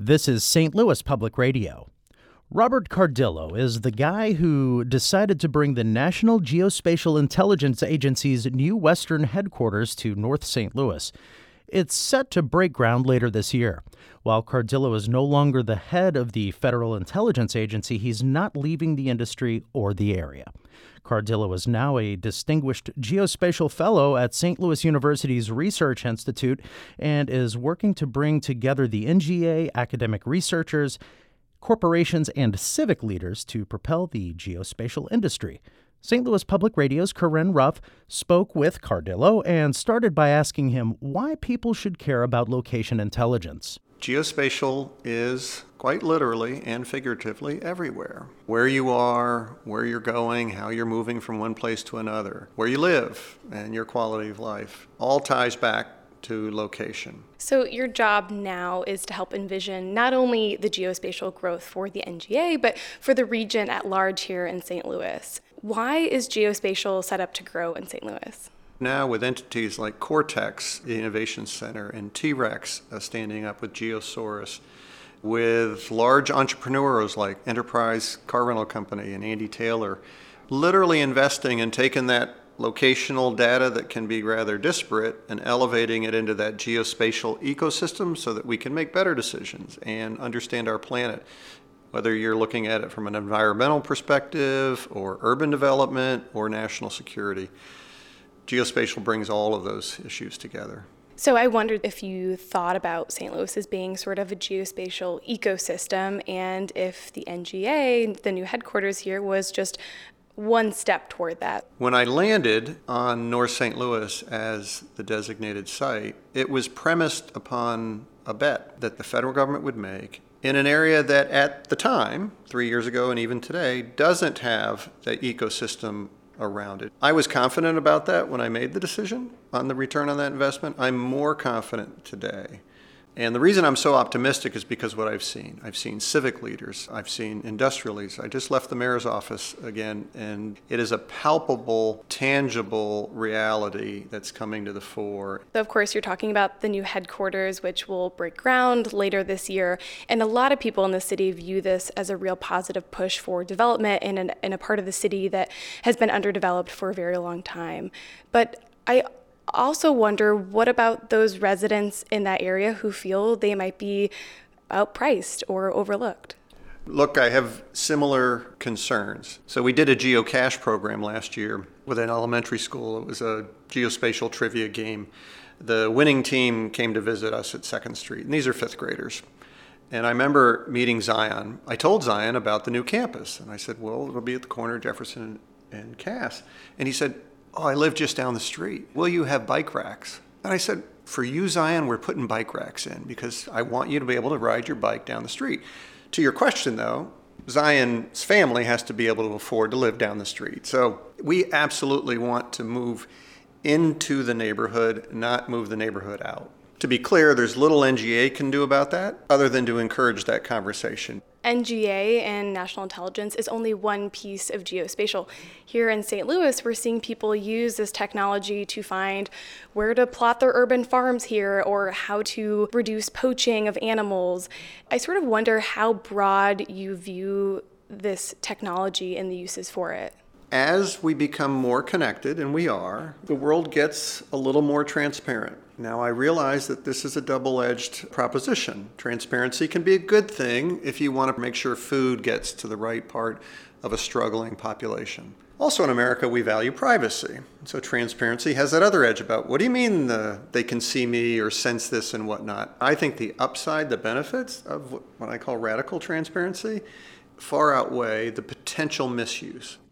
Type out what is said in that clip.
This is St. Louis Public Radio. Robert Cardillo is the guy who decided to bring the National Geospatial Intelligence Agency's new western headquarters to North St. Louis. It's set to break ground later this year. While Cardillo is no longer the head of the Federal Intelligence Agency, he's not leaving the industry or the area. Cardillo is now a distinguished geospatial fellow at St. Louis University's Research Institute and is working to bring together the NGA, academic researchers, corporations, and civic leaders to propel the geospatial industry. St. Louis Public Radio's Corinne Ruff spoke with Cardillo and started by asking him why people should care about location intelligence. Geospatial is quite literally and figuratively everywhere. Where you are, where you're going, how you're moving from one place to another, where you live, and your quality of life all ties back to location. So your job now is to help envision not only the geospatial growth for the NGA, but for the region at large here in St. Louis. Why is geospatial set up to grow in St. Louis? Now with entities like Cortex, the Innovation Center, and T-Rex standing up with Geosaurus, with large entrepreneurs like Enterprise Car Rental Company and Andy Taylor, literally investing and taking that locational data that can be rather disparate and elevating it into that geospatial ecosystem so that we can make better decisions and understand our planet. Whether you're looking at it from an environmental perspective or urban development or national security, geospatial brings all of those issues together. So I wondered if you thought about St. Louis as being sort of a geospatial ecosystem and if the NGA, the new headquarters here, was just one step toward that. When I landed on North St. Louis as the designated site, it was premised upon a bet that the federal government would make in an area that at the time, 3 years ago and even today, doesn't have the ecosystem around it. I was confident about that when I made the decision on the return on that investment. I'm more confident today. And the reason I'm so optimistic is because what I've seen. I've seen civic leaders. I've seen industrial leaders. I just left the mayor's office again, and it is a palpable, tangible reality that's coming to the fore. So of course, you're talking about the new headquarters, which will break ground later this year. And a lot of people in the city view this as a real positive push for development in a part of the city that has been underdeveloped for a very long time. But I also wonder, what about those residents in that area who feel they might be outpriced or overlooked? Look, I have similar concerns. So we did a geocache program last year with an elementary school. It was a geospatial trivia game. The winning team came to visit us at 2nd Street, and these are 5th graders. And I remember meeting Zion. I told Zion about the new campus, and I said, well, it'll be at the corner of Jefferson and Cass. And he said, oh, I live just down the street. Will you have bike racks? And I said, for you, Zion, we're putting bike racks in because I want you to be able to ride your bike down the street. To your question, though, Zion's family has to be able to afford to live down the street. So we absolutely want to move into the neighborhood, not move the neighborhood out. To be clear, there's little NGA can do about that other than to encourage that conversation. NGA and national intelligence is only one piece of geospatial. Here in St. Louis, we're seeing people use this technology to find where to plot their urban farms here or how to reduce poaching of animals. I sort of wonder how broad you view this technology and the uses for it. As we become more connected, and we are, the world gets a little more transparent. Now, I realize that this is a double-edged proposition. Transparency can be a good thing if you want to make sure food gets to the right part of a struggling population. Also in America, we value privacy. So transparency has that other edge about, what do you mean they can see me or sense this and whatnot? I think the upside, the benefits of what I call radical transparency far outweigh the potential misuse.